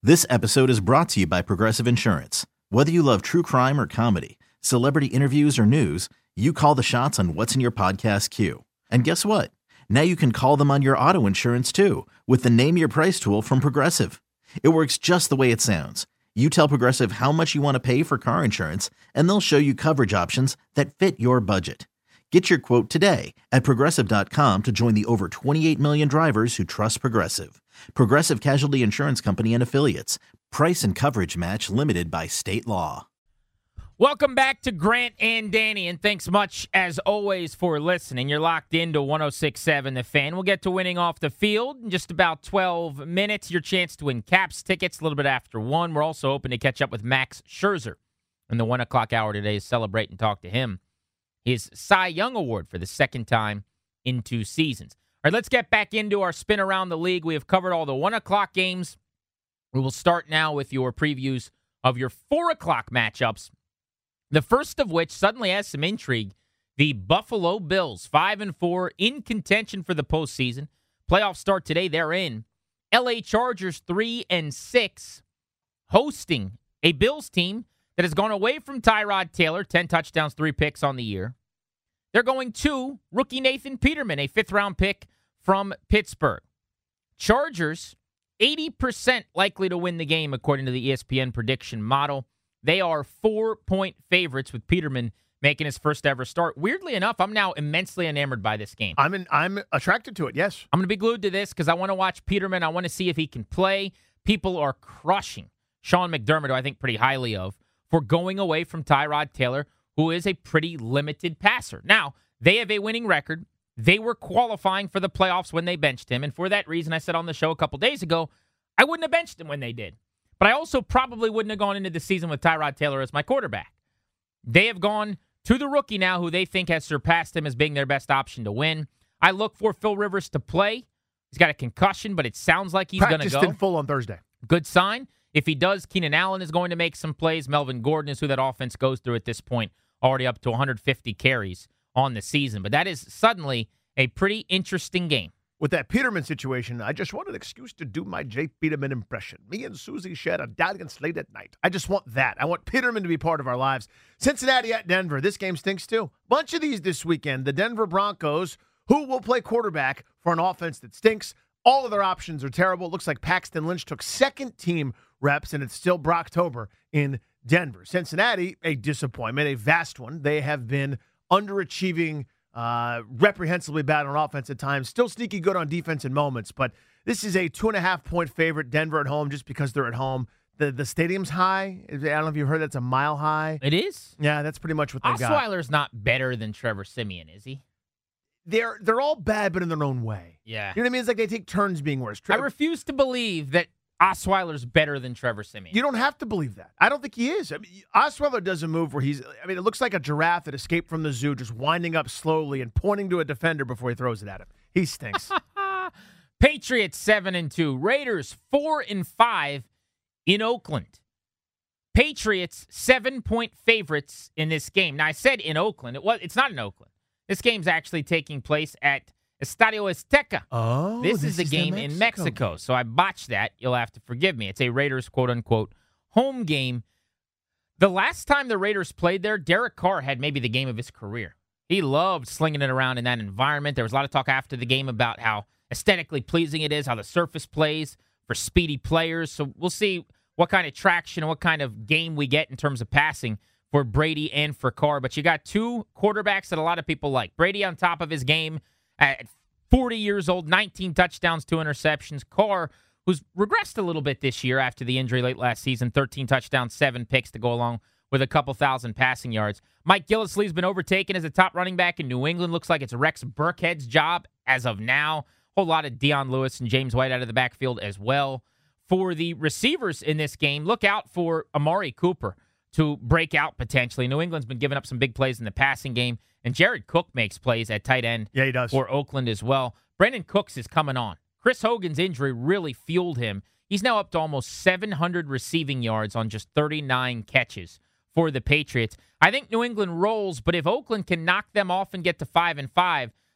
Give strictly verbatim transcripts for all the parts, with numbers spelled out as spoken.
This episode is brought to you by Progressive Insurance. Whether you love true crime or comedy, celebrity interviews or news, you call the shots on what's in your podcast queue. And guess what? Now you can call them on your auto insurance too with the Name Your Price tool from Progressive. It works just the way it sounds. You tell Progressive how much you want to pay for car insurance, and they'll show you coverage options that fit your budget. Get your quote today at Progressive dot com to join the over twenty-eight million drivers who trust Progressive. Progressive Casualty Insurance Company and Affiliates. Price and coverage match limited by state law. Welcome back to Grant and Danny, and thanks much, as always, for listening. You're locked into one oh six point seven The Fan. We'll get to winning off the field in just about twelve minutes. Your chance to win Caps tickets a little bit after one. We're also hoping to catch up with Max Scherzer in the one o'clock hour today to celebrate and talk to him. His Cy Young Award for the second time in two seasons. All right, let's get back into our spin around the league. We have covered all the one o'clock games. We will start now with your previews of your four o'clock matchups. The first of which suddenly has some intrigue. The Buffalo Bills, five and four, in contention for the postseason. Playoffs start today. They're in. L A Chargers, three and six, hosting a Bills team that has gone away from Tyrod Taylor, ten touchdowns, three picks on the year. They're going to rookie Nathan Peterman, a fifth-round pick from Pittsburgh. Chargers, eighty percent likely to win the game, according to the E S P N prediction model. They are four-point favorites with Peterman making his first-ever start. Weirdly enough, I'm now immensely enamored by this game. I'm in, I'm attracted to it, yes. I'm going to be glued to this because I want to watch Peterman. I want to see if he can play. People are crushing Sean McDermott, who I think pretty highly of, for going away from Tyrod Taylor, who is a pretty limited passer. Now, they have a winning record. They were qualifying for the playoffs when they benched him, and for that reason, I said on the show a couple days ago, I wouldn't have benched him when they did. But I also probably wouldn't have gone into the season with Tyrod Taylor as my quarterback. They have gone to the rookie now who they think has surpassed him as being their best option to win. I look for Phil Rivers to play. He's got a concussion, but it sounds like he's going to go. Practiced in full on Thursday. Good sign. If he does, Keenan Allen is going to make some plays. Melvin Gordon is who that offense goes through at this point, already up to one hundred fifty carries on the season. But that is suddenly a pretty interesting game. With that Peterman situation, I just want an excuse to do my Jay Peterman impression. Me and Susie shared a Dalian late at night. I just want that. I want Peterman to be part of our lives. Cincinnati at Denver. This game stinks too. Bunch of these this weekend. The Denver Broncos, who will play quarterback for an offense that stinks. All of their options are terrible. It looks like Paxton Lynch took second team reps, and it's still Brocktober in Denver. Cincinnati, a disappointment, a vast one. They have been underachieving, uh, reprehensibly bad on offense at times, still sneaky good on defense in moments, but this is a two and a half point favorite, Denver at home, just because they're at home. The the stadium's high. I don't know if you heard that's a mile high. It is? Yeah, that's pretty much what they got. Osweiler's not better than Trevor Siemian, is he? They're they're all bad, but in their own way. Yeah. You know what I mean? It's like they take turns being worse. Tre- I refuse to believe that Osweiler's better than Trevor Siemian. You don't have to believe that. I don't think he is. I mean, Osweiler does a move where he's, I mean, it looks like a giraffe that escaped from the zoo, just winding up slowly and pointing to a defender before he throws it at him. He stinks. Patriots seven and two. Raiders four and five in Oakland. Patriots seven-point favorites in this game. Now, I said in Oakland. It was, it's not in Oakland. This game's actually taking place at Estadio Azteca. Oh, this, this is the is game the in Mexico Mexico. game. So I botched that. You'll have to forgive me. It's a Raiders quote-unquote home game. The last time the Raiders played there, Derek Carr had maybe the game of his career. He loved slinging it around in that environment. There was a lot of talk after the game about how aesthetically pleasing it is, how the surface plays for speedy players. So we'll see what kind of traction and what kind of game we get in terms of passing for Brady and for Carr. But you got two quarterbacks that a lot of people like. Brady on top of his game at forty years old, nineteen touchdowns, two interceptions. Carr, who's regressed a little bit this year after the injury late last season, thirteen touchdowns, seven picks to go along with a couple thousand passing yards. Mike Gillislee's been overtaken as a top running back in New England. Looks like it's Rex Burkhead's job as of now. Whole lot of Deion Lewis and James White out of the backfield as well. For the receivers in this game, look out for Amari Cooper to break out potentially. New England's been giving up some big plays in the passing game, and Jared Cook makes plays at tight end Yeah, he does. for Oakland as well. Brandon Cooks is coming on. Chris Hogan's injury really fueled him. He's now up to almost seven hundred receiving yards on just thirty-nine catches for the Patriots. I think New England rolls, but if Oakland can knock them off and get to five and five,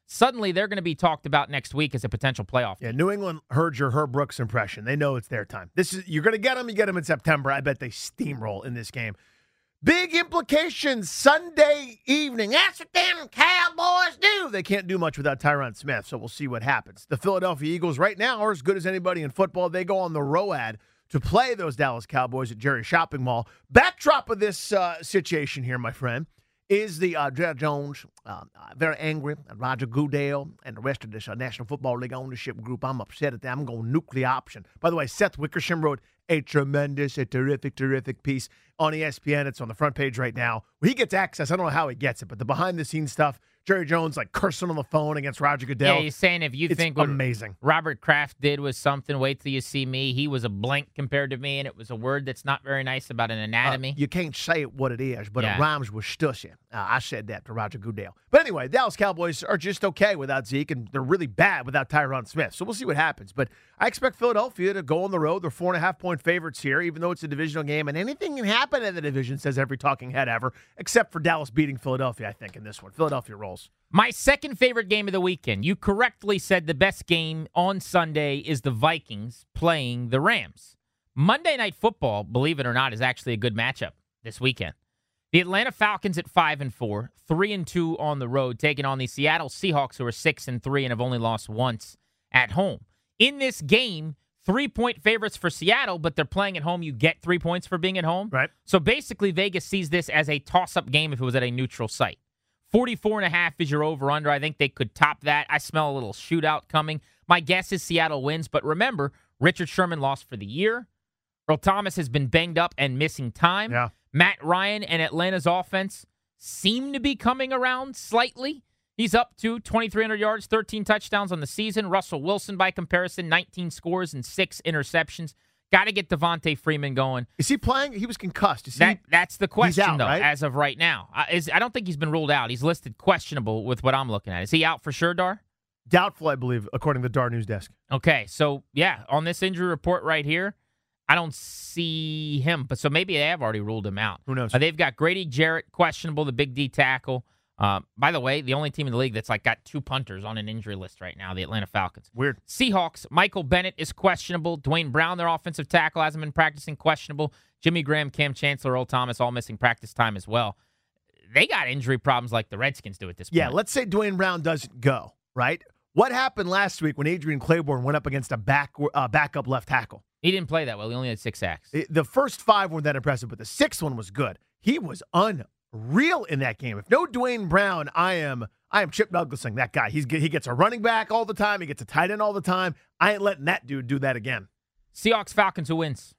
suddenly they're going to be talked about next week as a potential playoff team. Yeah, New England heard your Herb Brooks impression. They know it's their time. This is You're going to get them. You get them in September. I bet they steamroll in this game. Big implications Sunday evening. That's what them Cowboys do. They can't do much without Tyron Smith, so we'll see what happens. The Philadelphia Eagles right now are as good as anybody in football. They go on the road to play those Dallas Cowboys at Jerry's Shopping Mall. Backdrop of this uh, situation here, my friend, is the uh, Jerry Jones, uh, very angry at Roger Goodell and the rest of this uh, National Football League ownership group. I'm upset at that. I'm going nuclear option. By the way, Seth Wickersham wrote a tremendous, a terrific, terrific piece on E S P N. It's on the front page right now. He gets access. I don't know how he gets it, but the behind-the-scenes stuff, Jerry Jones like cursing on the phone against Roger Goodell. Yeah, he's saying if you it's think what amazing. Robert Kraft did was something, wait till you see me. He was a blank compared to me, and it was a word that's not very nice about an anatomy. Uh, you can't say it what it is, but Yeah. it rhymes with stussy. Uh, I said that to Roger Goodell. But anyway, Dallas Cowboys are just okay without Zeke, and they're really bad without Tyron Smith. So we'll see what happens. But I expect Philadelphia to go on the road. They're four and a half point favorites here, even though it's a divisional game. And anything can happen in the division, says every talking head ever, except for Dallas beating Philadelphia, I think, in this one. Philadelphia rolls. My second favorite game of the weekend. You correctly said the best game on Sunday is the Vikings playing the Rams. Monday Night Football, believe it or not, is actually a good matchup this weekend. The Atlanta Falcons at five and four, three and two on the road, taking on the Seattle Seahawks, who are six and three and have only lost once at home. In this game, three-point favorites for Seattle, but they're playing at home. You get three points for being at home. Right. So basically, Vegas sees this as a toss-up game if it was at a neutral site. forty-four and a half is your over-under. I think they could top that. I smell a little shootout coming. My guess is Seattle wins, but remember, Richard Sherman lost for the year. Earl Thomas has been banged up and missing time. Yeah. Matt Ryan and Atlanta's offense seem to be coming around slightly. He's up to twenty-three hundred yards, thirteen touchdowns on the season. Russell Wilson, by comparison, nineteen scores and six interceptions. Got to get Devontae Freeman going. Is he playing? He was concussed. Is That, he? that's the question, out, though, right? as of right now. Uh, is, I don't think he's been ruled out. He's listed questionable with what I'm looking at. Is he out for sure, Dar? Doubtful, I believe, according to the Dar News Desk. Okay, so, yeah, on this injury report right here, I don't see him. But so maybe they have already ruled him out. Who knows? Uh, they've got Grady Jarrett, questionable, the big D tackle. Uh, by the way, the only team in the league that's like got two punters on an injury list right now, the Atlanta Falcons. Weird. Seahawks, Michael Bennett is questionable. Dwayne Brown, their offensive tackle, hasn't been practicing, questionable. Jimmy Graham, Cam Chancellor, Earl Thomas, all missing practice time as well. They got injury problems like the Redskins do at this point. Yeah, let's say Dwayne Brown doesn't go, right? What happened last week when Adrian Claiborne went up against a back uh, backup left tackle? He didn't play that well. He only had six sacks. It- the first five weren't that impressive, but the sixth one was good. He was unreal in that game. If no Dwayne Brown, I am I am Chip Douglasing that guy. He's he gets a running back all the time. He gets a tight end all the time. I ain't letting that dude do that again. Seahawks, Falcons, who wins?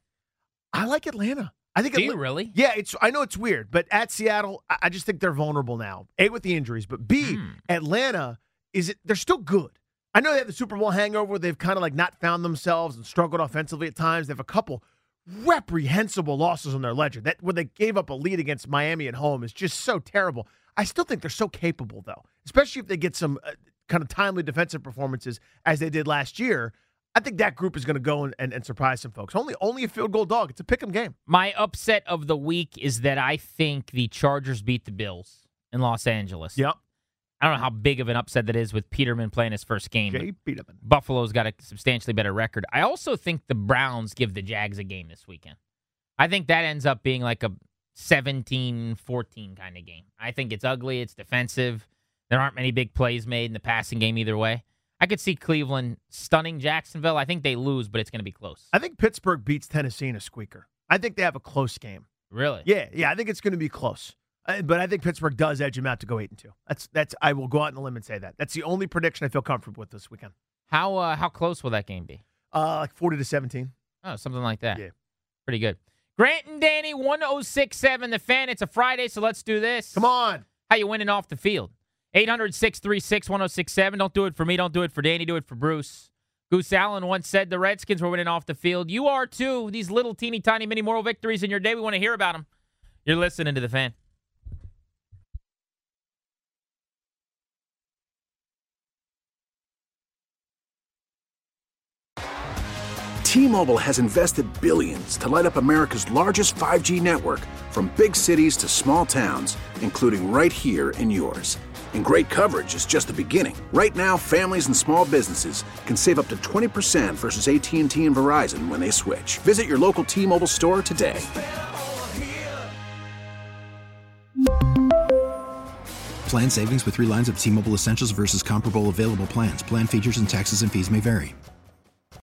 I like Atlanta. I think Do Atla- you really? Yeah, it's. I know it's weird, but at Seattle, I, I just think they're vulnerable now. A, with the injuries, but B, Hmm. Atlanta is it? They're still good. I know they have the Super Bowl hangover. They've kind of like not found themselves and struggled offensively at times. They have a couple reprehensible losses on their ledger. That when they gave up a lead against Miami at home is just so terrible. I still think they're so capable, though, especially if they get some uh, kind of timely defensive performances as they did last year. I think that group is going to go and, and, and surprise some folks. Only only a field goal dog. It's a pick 'em game. My upset of the week is that I think the Chargers beat the Bills in Los Angeles. Yep. I don't know how big of an upset that is with Peterman playing his first game. Jay Peterman. Buffalo's got a substantially better record. I also think the Browns give the Jags a game this weekend. I think that ends up being like a seventeen fourteen kind of game. I think it's ugly. It's defensive. There aren't many big plays made in the passing game either way. I could see Cleveland stunning Jacksonville. I think they lose, but it's going to be close. I think Pittsburgh beats Tennessee in a squeaker. I think they have a close game. Really? Yeah, yeah. I think it's going to be close. Uh, but I think Pittsburgh does edge them out to go eight and two. That's that's. I will go out on a limb and say that. That's the only prediction I feel comfortable with this weekend. How uh, how close will that game be? Uh, like forty to seventeen. Oh, something like that. Yeah. Pretty good. Grant and Danny, one oh six point seven The Fan. It's a Friday, so let's do this. Come on. How you winning off the field? eight hundred, six three six, one oh six seven. Don't do it for me. Don't do it for Danny. Do it for Bruce. Goose Allen once said the Redskins were winning off the field. You are too. These little teeny tiny mini moral victories in your day. We want to hear about them. You're listening to The Fan. T-Mobile has invested billions to light up America's largest five G network, from big cities to small towns, including right here in yours. And great coverage is just the beginning. Right now, families and small businesses can save up to twenty percent versus A T and T and Verizon when they switch. Visit your local T-Mobile store today. Plan savings with three lines of T-Mobile Essentials versus comparable available plans. Plan features and taxes and fees may vary.